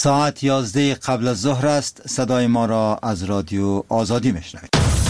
ساعت 11 قبل از ظهر است. صدای ما را از رادیو آزادی میشنوید.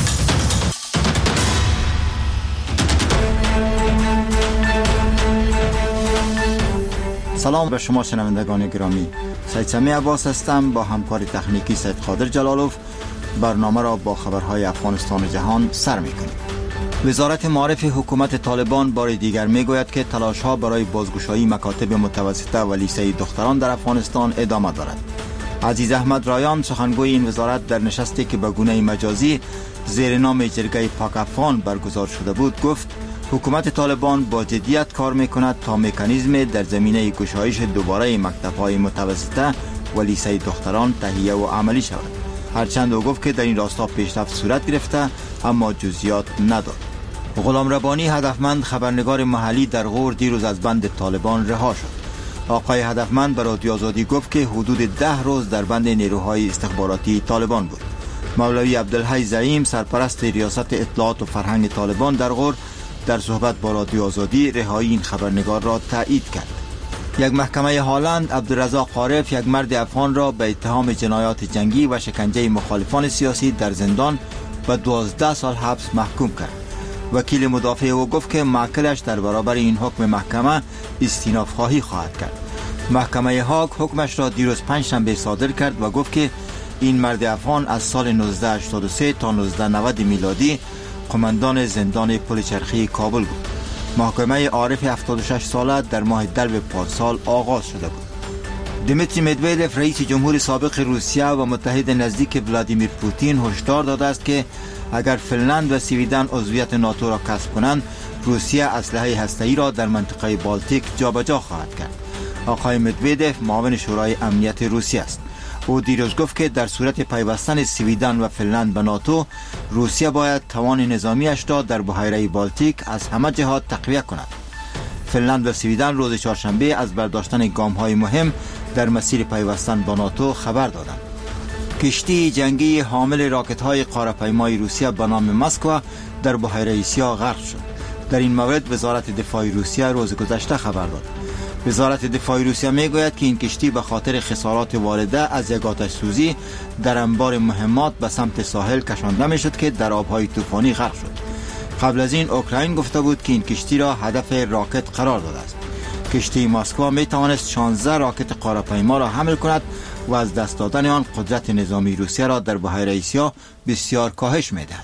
سلام به شما شنوندگان گرامی. سید سمی عباس هستم. با همکار تکنیکی سید قادر جلالوف برنامه را با خبرهای افغانستان و جهان سر می‌کنیم. وزارت معارف حکومت طالبان بار دیگر میگوید که تلاش‌ها برای بازگشایی مکاتب متوسطه و لیسه دختران در افغانستان ادامه دارد. عزیز احمد رایان سخنگوی این وزارت در نشستی که به گونه مجازی زیر نام جرگه پاک افغان برگزار شده بود گفت حکومت طالبان با جدیت کار میکند تا مکانیزم در زمینه گشایش دوباره مکتب‌های متوسطه و لیسه دختران تهیه و عملی شود. هرچند او گفت که در این راستا پیشرفت صورت گرفته اما جزئیات نداد. غلام ربانی هدفمند خبرنگار محلی در غور دیروز از بند طالبان رها شد. آقای هدفمند به رادیو آزادی گفت که حدود 10 روز در بند نیروهای استخباراتی طالبان بود. مولوی عبدالحی زعیم سرپرست ریاست اطلاعات و فرهنگ طالبان در غور در صحبت با رادیو آزادی رهایی این خبرنگار را تایید کرد. یک محکمه هالند عبدالرزاق عارف یک مرد افغان را به اتهام جنایات جنگی و شکنجه مخالفان سیاسی در زندان به 12 سال حبس محکوم کرد. وکیل مدافع او گفت که موکلش در برابر این حکم محکمه استیناف خواهی خواهد کرد. محکمه هاگ حکمش را دیروز پنجشنبه صادر کرد و گفت که این مرد افغان از سال 1983 تا 1990 میلادی قماندان زندان پل چرخی کابل بود. محکمه عارف 76 ساله در ماه دلو پارسال آغاز شده بود. دیمیتری مدویدف رئیس جمهور سابق روسیه و متحد نزدیک ولادیمیر پوتین هشدار داده است که اگر فنلند و سویدن عضویت ناتو را کسب کنند روسیه اسلحه هسته‌ای را در منطقه بالتیک جابجا خواهد کرد. آقای مدویدف معاون شورای امنیت روسیه است. او دیروز گفت که در صورت پیوستن سویدن و فنلند به ناتو روسیه باید توان نظامیش را در بحیره بالتیک از همه جهات تقویت کند. فنلند و سویدن روز چهارشنبه از برداشتن گام‌های مهم در مسیر پیوستن با ناتو خبر دادند. کشتی جنگی حامل راکت‌های قاره‌پیمای روسیه به نام مسکو در بحیره سیاه غرق شد. در این مورد وزارت دفاع روسیه روز گذشته خبر داد. وزارت دفاع روسیه میگوید که این کشتی به خاطر خسارات وارده از یک آتش سوزی در انبار مهمات به سمت ساحل کشانده میشد که در آبهای طوفانی غرق شد. قبل از این اوکراین گفته بود که این کشتی را هدف راکت قرار داده است. کشتی مسکو می توانست 16 راکت قاره‌پیما را حمل کند و از دست دادن آن قدرت نظامی روسیه را در بحیره سیاه بسیار کاهش می‌دهد.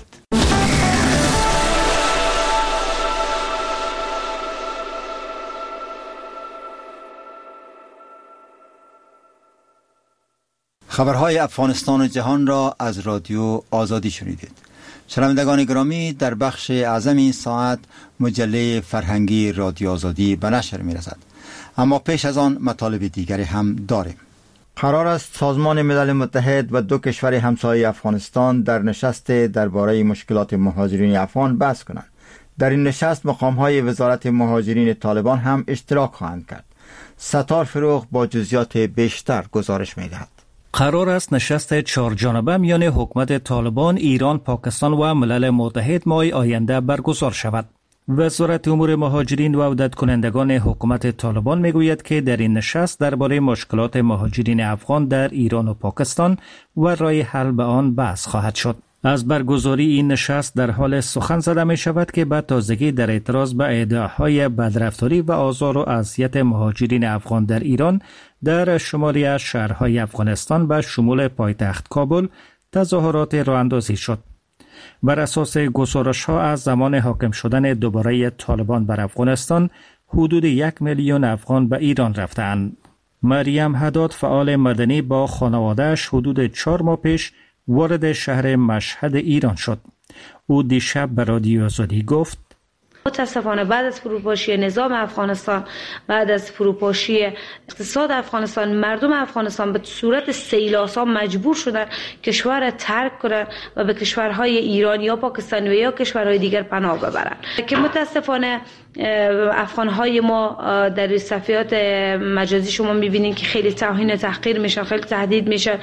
خبرهای افغانستان و جهان را از رادیو آزادی شنیدید. شنوندگان گرامی، در بخش اعظم این ساعت مجله فرهنگی رادیو آزادی به نشر می‌رسد. اما پیش از آن مطالب دیگری هم داریم. قرار است سازمان ملل متحد و دو کشور همسایه افغانستان در نشست درباره مشکلات مهاجرین افغان بحث کنند. در این نشست مقام‌های وزارت مهاجرین طالبان هم اشتراک خواهند کرد. ستار فروغ با جزئیات بیشتر گزارش می‌دهد. قرار است نشست 4 جانبه میان حکومت طالبان، ایران، پاکستان و ملل متحد ماه آینده برگزار شود. وزارت امور مهاجرین و عودت کنندگان حکومت طالبان میگوید که در این نشست درباره مشکلات مهاجرین افغان در ایران و پاکستان و راه حل به آن بحث خواهد شد. از برگزاری این نشست در حال سخن زده می شود که به تازگی در اعتراض به ادعاهای بدرفتاری و آزار و اذیت مهاجرین افغان در ایران در شماری از شهرهای افغانستان به شمول پایتخت کابل تظاهرات راه اندازی شد. بر اساس گزارش‌ها از زمان حاکم شدن دوباره طالبان بر افغانستان حدود 1 میلیون افغان به ایران رفتند. مریم حداد فعال مدنی با خانواده‌اش حدود 4 ماه پیش وارد شهر مشهد ایران شد. او دیشب به رادیو آزادی گفت متاسفانه بعد از فروپاشی نظام افغانستان، بعد از فروپاشی اقتصاد افغانستان، مردم افغانستان به صورت سیل‌آسا مجبور شدن کشور را ترک کنند و به کشورهای ایران یا پاکستان و یا کشورهای دیگر پناه ببرند که متاسفانه افغانهای ما در صفحات مجازی شما میبینین که خیلی توهین و تحقیر میشن، خیلی تهدید میشن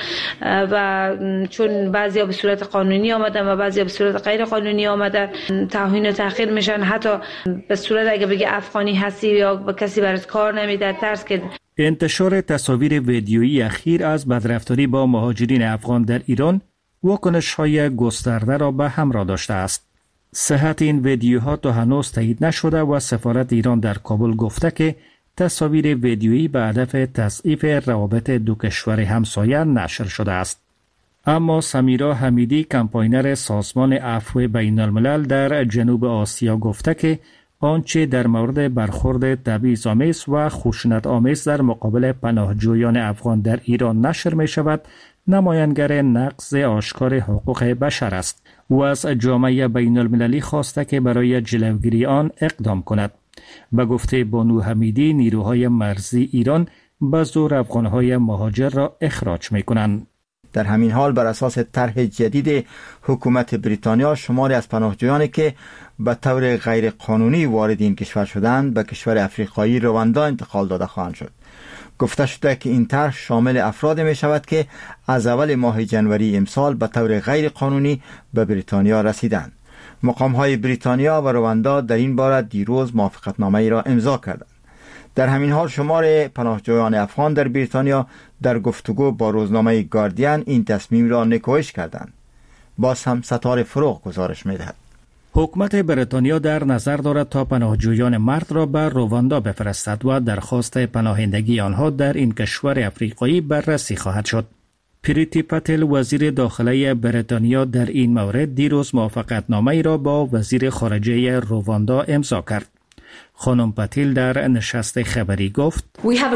و چون بعضیا به صورت قانونی آمدن و بعضیا به صورت غیر قانونی آمدن توهین و تحقیر میشن. حتی به صورت اگه بگه افغانی هستی یا به کسی برات کار نمیده، ترس که انتشار تصاویر ویدیویی اخیر از بدرفتاری با مهاجرین افغان در ایران واکنش‌های گسترده را به همراه داشته است. صحت این ویدیوها تا هنوز تایید نشده و سفارت ایران در کابل گفته که تصاویر ویدیویی به هدف تضعیف روابط دو کشور همسایه نشر شده است. اما سمیرا حمیدی، کمپاینر سازمان عفو بین الملل در جنوب آسیا گفته که آنچه در مورد برخورد تبعیض‌آمیز و خشونت‌آمیز در مقابل پناهجویان افغان در ایران نشر می شود، نمایانگر نقض آشکار حقوق بشر است و از جامعه بین المللی خواسته که برای جلوگیری آن اقدام کند. به گفته بانو حمیدی، نیروهای مرزی ایران به زور افغانهای مهاجر را اخراج می کنند. در همین حال بر اساس طرح جدید حکومت بریتانیا، شماری از پناهجویانی که به طور غیر قانونی وارد این کشور شدند به کشور افریقایی رواندا انتقال داده خواهند شد. گفته شده که این طرح شامل افراد می شود که از اول ماه جنوری امسال به طور غیر قانونی به بریتانیا رسیدند. مقام‌های بریتانیا و رواندا در این باره دیروز موافقتنامه‌ای را امضا کردند. در همین حال شمار پناهجویان افغان در بریتانیا در گفتگو با روزنامه گاردین این تصمیم را نکوهش کردند. باز هم ستاره فروغ گزارش می‌دهد. حکومت بریتانیا در نظر دارد تا پناهجویان مرد را به رواندا بفرستد و درخواست پناهندگی آنها در این کشور افریقایی بررسی خواهد شد. پریتی پتل، وزیر داخلی بریتانیا، در این مورد دیروز موافقتنامه‌ای را با وزیر خارجه رواندا امضا کرد. خانم پتیل در نشست خبری گفت: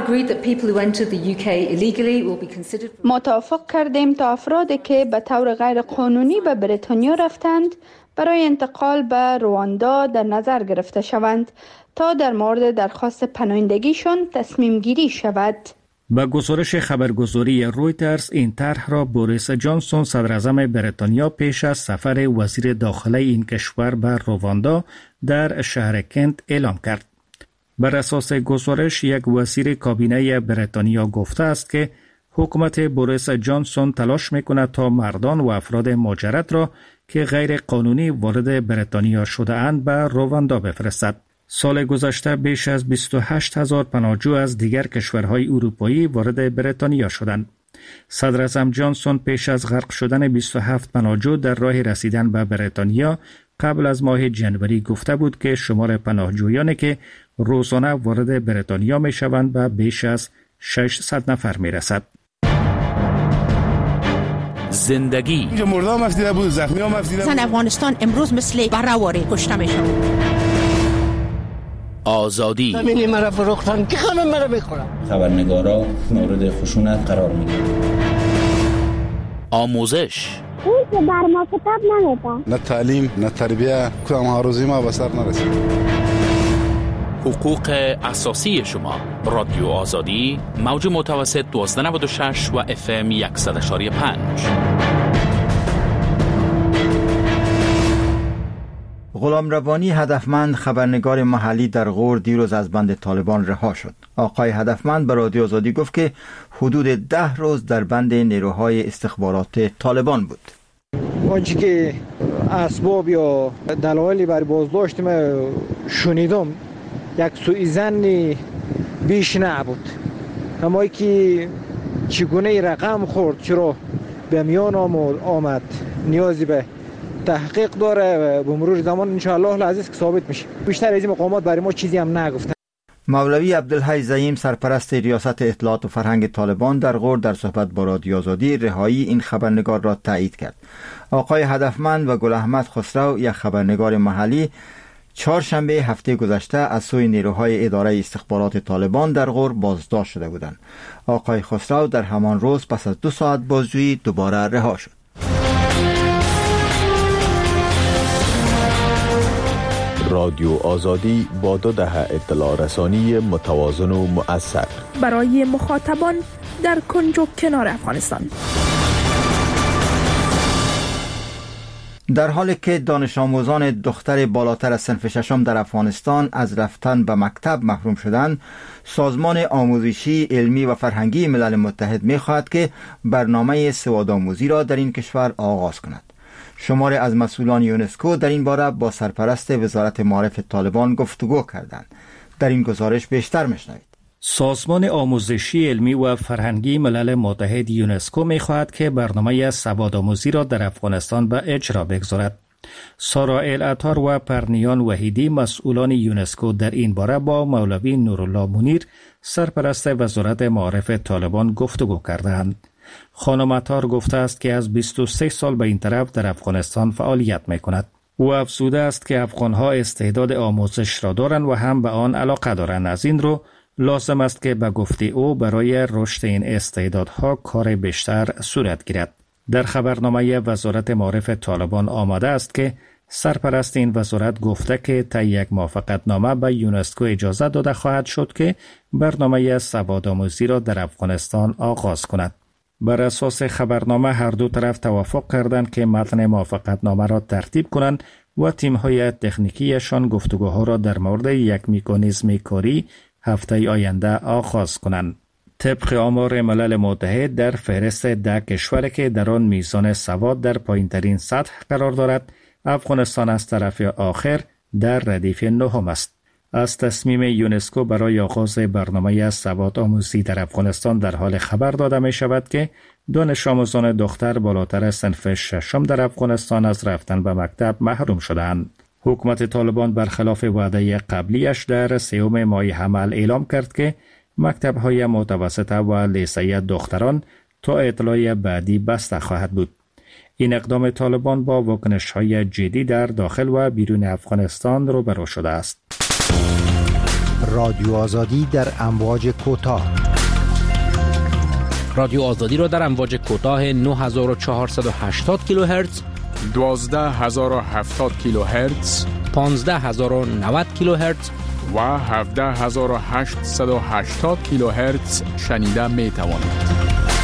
ما توافق کردیم تا افرادی که به طور غیر قانونی به بریتانیا رفتند برای انتقال به رواندا در نظر گرفته شوند تا در مورد درخواست پناهندگیشان تصمیم گیری شود. با گزارش خبرگزاری رویترز، این طرح را بوریس جانسون، صدر اعظم بریتانیا، پیش از سفر وزیر داخلی این کشور به رواندا در شهر کنت اعلام کرد. بر اساس گزارش، یک وزیر کابینه بریتانیا گفته است که حکومت بوریس جانسون تلاش می‌کند تا مردان و افراد مهاجرت را که غیر قانونی وارد بریتانیا شده اند به رواندا بفرستد. سال گذشته بیش از 28,000 پناهجو از دیگر کشورهای اروپایی وارد بریتانیا شدند. صدر اعظم جانسون پیش از غرق شدن 27 پناهجو در راه رسیدن به بریتانیا قبل از ماه جنوری گفته بود که شمار پناهجویانی که روزانه وارد بریتانیا می شوند به بیش از 600 نفر می رسد. زندگی مرده هم افدیده بود، زخمی هم افدیده بود. زن افغانستان امروز مثل برهواری کشته می شود. آزادی زمینی مرا فروختن که خانم مرا بخورم. خبرنگارا مورد خشونت قرار میگیرن. آموزش اون که بر ما کتاب نمیده. نه تعلیم نه تربیه، کدام هاروزی ما به سر نرسید. حقوق اساسی شما. رادیو آزادی، موج متوسط 1296 و FM 100.5. غلام ربانی هدفمند، خبرنگار محلی در غور، دیروز از بند طالبان رها شد. آقای هدفمند به رادیو آزادی گفت که حدود 10 روز در بند نیروهای استخبارات طالبان بود. آنچه که اسباب یا دلایلی برای بازداشت ما شنیدم یک سوءظن بیش نبود. اما که چگونه رقم خورد، چرا به میان آمد، نیازی به تحقیق داره. به مرور زمان انشاءالله العزیز که ثابت میشه. بیشتر از این مقامات برای ما چیزی هم نگفتن. مولوی عبدالحی زعیم، سرپرست ریاست اطلاعات و فرهنگ طالبان در غور، در صحبت با رادیو آزادی رهایی این خبرنگار را تایید کرد. آقای هدفمند و گل احمد خسرو، یک خبرنگار محلی، چهارشنبه هفته گذشته از سوی نیروهای اداره استخبارات طالبان در غور بازداشت شده بودند. آقای خسرو در همان روز پس از 2 ساعت بازجویی دوباره رها شد. رادیو آزادی با 2 دهه اطلاع رسانی متوازن و مؤثر برای مخاطبان در کنج و کنار افغانستان. در حالی که دانش آموزان دختر بالاتر از صنف 6 در افغانستان از رفتن به مکتب محروم شدند، سازمان آموزشی، علمی و فرهنگی ملل متحد می‌خواهد که برنامه سوادآموزی را در این کشور آغاز کند. شماری از مسئولان یونسکو در این باره با سرپرست وزارت معارف طالبان گفتگو کردند. در این گزارش بیشتر می‌شنوید. سازمان آموزشی علمی و فرهنگی ملل متحد یونسکو می‌خواهد که برنامه سوادآموزی را در افغانستان به اجرا بگذارد. سارا العطار و پرنیان وحیدی مسئولان یونسکو در این باره با مولوی نورالله منیر سرپرست وزارت معارف طالبان گفتگو کردند. خانم عطار گفته است که از 23 سال به این طرف در افغانستان فعالیت می‌کند. او افزوده است که افغان‌ها استعداد آموزش را دارند و هم به آن علاقه دارند. از این رو لازم است که به گفته او برای رشد این استعدادها کار بیشتر صورت گیرد. در خبرنامه وزارت معارف طالبان آمده است که سرپرست این وزارت گفته که طی یک موافقتنامه به یونسکو اجازه داده خواهد شد که برنامه سوادآموزی را در افغانستان آغاز کند. بر اساس خبرنامه هر دو طرف توافق کردند که متن موافقتنامه را ترتیب کنند و تیم‌های تکنیکیشان گفتگوها را در مورد یک مکانیزم کاری هفته آینده آغاز کنند. طبق آمار ملل متحد در فهرست 10 کشوری که در آن میزان سواد در پایین‌ترین سطح قرار دارد، افغانستان از طرف آخر در ردیف 9 است. از تصمیم یونسکو برای آغاز برنامه سوادآموزی در افغانستان در حال خبر داده می شود که دانش آموزان دختر بالاتر صنف 6 در افغانستان از رفتن به مکتب محروم شدند. حکومت طالبان برخلاف وعده قبلیش در 3 ماه حمل اعلام کرد که مکتب‌های متوسطه و لیسه دختران تا اطلاع بعدی بسته خواهد بود. این اقدام طالبان با واکنش‌های جدی در داخل و بیرون افغانستان روبرو شده است. رادیو آزادی در امواج کوتاه. رادیو آزادی را در امواج کوتاه 9480 کیلوهرتز، 12070 کیلوهرتز، 15090 کیلوهرتز و 17880 کیلوهرتز شنیده می توانید.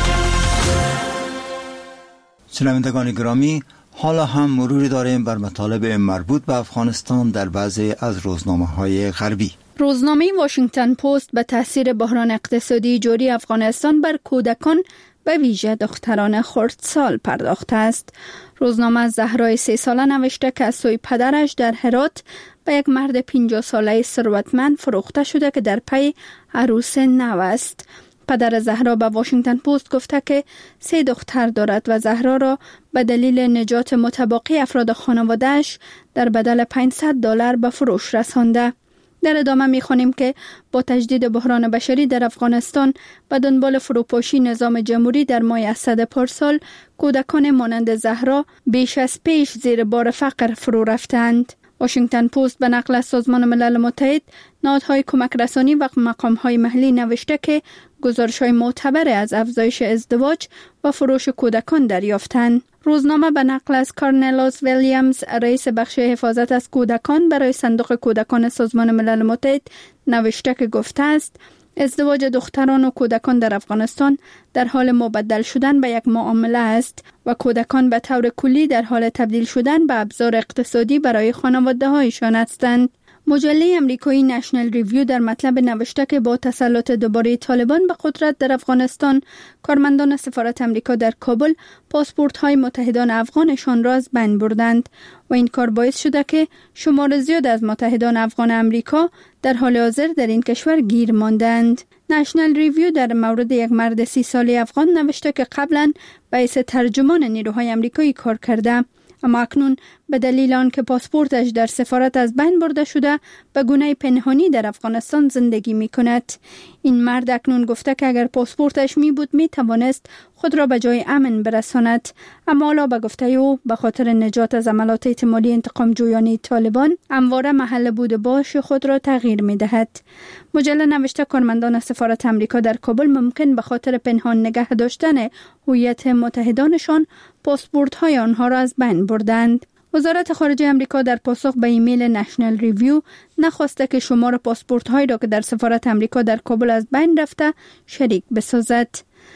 شنوندگان گرامی، حالا هم مروری داریم بر مطالب مربوط به افغانستان در بعضی از روزنامه‌های غربی. روزنامه واشنگتن پست به تاثیر بحران اقتصادی جاری افغانستان بر کودکان به ویژه دختران خردسال پرداخته است. روزنامه زهرای 3 ساله نوشته که از سوی پدرش در هرات به یک مرد 50 ساله ثروتمند فروخته شده که در پی عروس نو است. پدر زهرا به واشنگتن پست گفته که 3 دختر دارد و زهرا را به دلیل نجات متباقی افراد خانواده‌اش در بدل $500 به فروش رسانده. در ادامه می‌خوانیم که با تجدید بحران بشری در افغانستان به دنبال فروپاشی نظام جمهوری در ماه اسد پارسال، کودکان مانند زهرا بیش از پیش زیر بار فقر فرو رفتند. واشنگتن پست به نقل از سازمان ملل متحد، نهادهای کمک رسانی و مقام‌های محلی نوشته که گزارش‌های معتبر از افزایش ازدواج و فروش کودکان دریافتند. روزنامه به نقل از کارنلاس ویلیامز، رئیس بخش حفاظت از کودکان برای صندوق کودکان سازمان ملل متحد نوشته که گفته است ازدواج دختران و کودکان در افغانستان در حال مبدل شدن به یک معامله است و کودکان به طور کلی در حال تبدیل شدن به ابزار اقتصادی برای خانواده‌هایشان هستند. مجله امریکایی نشنل ریویو در مطلب نوشته که با تسلط دوباره طالبان به قدرت در افغانستان، کارمندان سفارت امریکا در کابل پاسپورت‌های متحدان افغانشان را از بین بردند و این کار باعث شده که شمار زیاد از متحدان افغان امریکا در حال حاضر در این کشور گیر ماندند. نشنل ریویو در مورد یک مرد 30 ساله افغان نوشته که قبلا به حیث ترجمان نیروهای امریکایی کار کرده، اما اکنون به دلیل آنکه پاسپورتش در سفارت از بین برده شده به گونه پنهانی در افغانستان زندگی می کند. این مرد اکنون گفته که اگر پاسپورتش می بود می توانست خود را به جای امن برساند، اما حالا به گفته او به خاطر نجات از عملات احتمالی انتقام جویانه طالبان همواره محل بود باش خود را تغییر می دهد. مجله نوشته کارمندان سفارت امریکا در کابل ممکن به خاطر پنهان نگه داشتن هویت متحدانشان پاسپورت‌های آنها را از بین بردند. وزارت خارجه امریکا در پاسخ به ایمیل نشنل ریویو نخواسته که شمار پاسپورت‌هایی را که در سفارت امریکا در کابل از بین رفته شریک بسازد.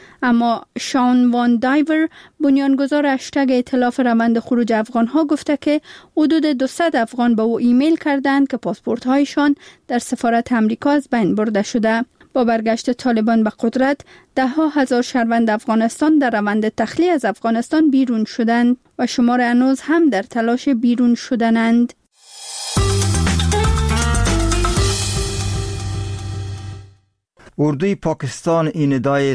اما شان وان دایور، بنیانگذار هشتگ ائتلاف روند خروج افغان‌ها، گفته که حدود 200 افغان به او ایمیل کردند که پاسپورت‌هایشان در سفارت امریکا از بین برده شده. با برگشت طالبان به قدرت، 10,000 شهروند افغانستان در روند تخلیه از افغانستان بیرون شدند و شمار هنوز هم در تلاش بیرون شدنند. اردوی پاکستان این ادعای